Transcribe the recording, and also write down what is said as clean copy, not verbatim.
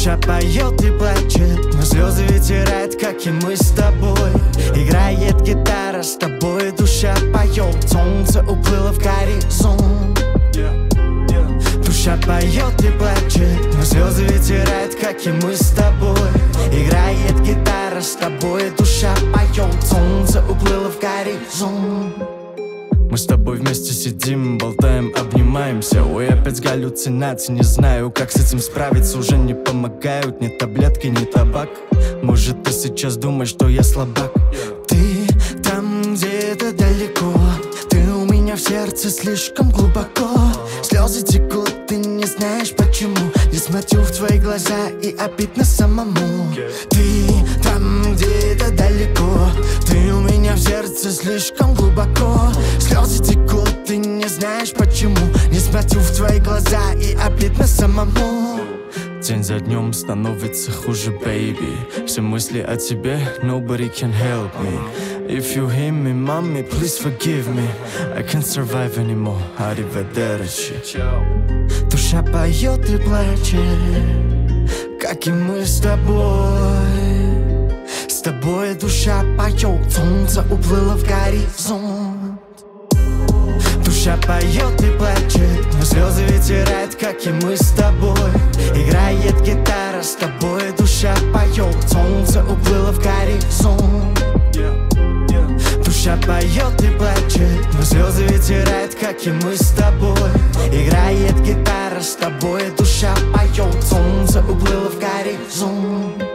Душа поет и плачет, но слезы вытирает, как и мы с тобой. Играет гитара, с тобой душа поет. Солнце уплыло в горизонт. Душа поет и плачет, но слезы вытирает, как и мы с тобой. Играет гитара, с тобой душа поет. Солнце уплыло в горизонт. Мы с тобой вместе сидим, болтаем, обнимаемся. Ой, опять галлюцинации, не знаю, как с этим справиться. Уже не помогают ни таблетки, ни табак. Может, ты сейчас думаешь, что я слабак. Ты там где-то далеко, ты у меня в сердце слишком глубоко. Слезы текут, ты не знаешь почему. Я смотрю в твои глаза и обидно самому. Ты там где-то далеко, ты у меня в сердце слишком глубоко. Слезы текут, ты не знаешь почему. Не смотрю в твои глаза и обидно самому. День за днем становится хуже, baby. Все мысли о тебе, nobody can help me. If you hear me, mommy, please forgive me. I can't survive anymore, arrivederci. Душа поет и плачет, как и мы с тобой. С тобой душа поет, солнце уплыло в горизонт. Душа поет и плачет, но слезы вытирает, как и мы с тобой. Играет гитара, с тобой душа поет. Солнце уплыло в горизонт. Душа поет и плачет, но слезы вытирает, как и мы с тобой. Играет гитара, с тобой душа поет. Солнце уплыло в горизонт.